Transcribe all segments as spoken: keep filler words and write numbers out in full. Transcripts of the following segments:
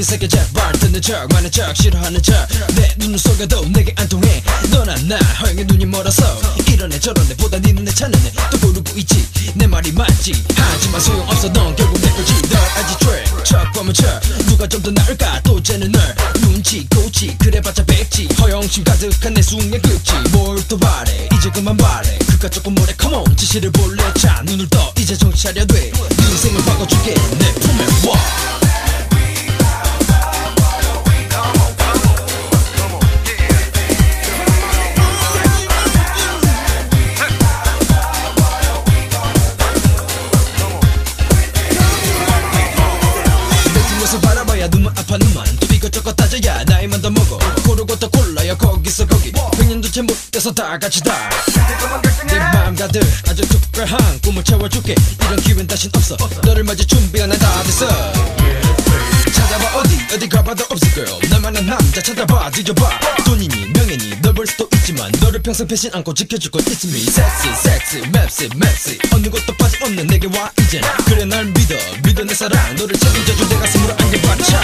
새끼 제발 듣는 척 많은 척 싫어하는 척 내 눈을 속여도 내게 안 통해 너나 나 허영의 눈이 멀어서 이러네 저러네 보다 네 눈에 차는 애또 고르고 있지 내 말이 맞지 하지만 소용없어 넌 결국 내 거지 널 알지 트랙 척 보면 척 누가 좀 더 나을까 또 쟤는 널 눈치 꼬치 그래봤자 백지 허영심 가득한 내 숭의 극지 뭘 또 바래 이제 그만 바래 그깟 조금 모래 come on 지시를 볼래 자 눈을 떠 이제 정신 차려 돼 네 인생을 바꿔줄게 내 품에 와 바라봐야 눈만 아파 눈만 또 이것저것 따져야 나이만 더 먹어 고르고 또 골라야 거기서 거기 백년도 채 못돼서 다 같이 다 내 마음 가득 아주 특별한 꿈을 채워줄게 이런 기회는 다신 없어 너를 맞을 준비가 난 다 됐어 찾아봐 어디 어디 가봐도 없을 girl 나만한 남자 찾아봐 뒤져봐 돈이니 명예니 널 볼 수도 있지만 너를 평생 배신 않고 지켜줄 건 it's me 섹시 섹시 맵시 맵시 어느 것도 빠짐없는 내게 와 이젠 그래 날 믿어 믿어 내 사랑 너를 책임져줄 내 가슴으로 안겨봐차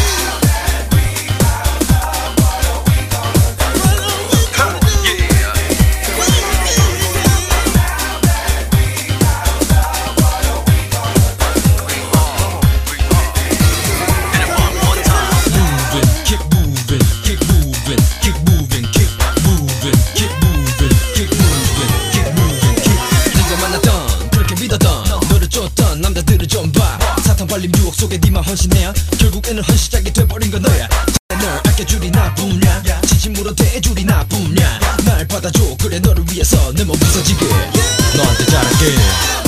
남자들을 좀 봐 사탕 발림 유혹 속에 니만 헌신해야 결국에는 헌시작이 돼버린 건 너야 널 아껴주리 나뿐이야 진심으로 대해주리 나뿐이야 날 받아줘 그래 너를 위해서 내 몸 부서지게 너한테 잘할게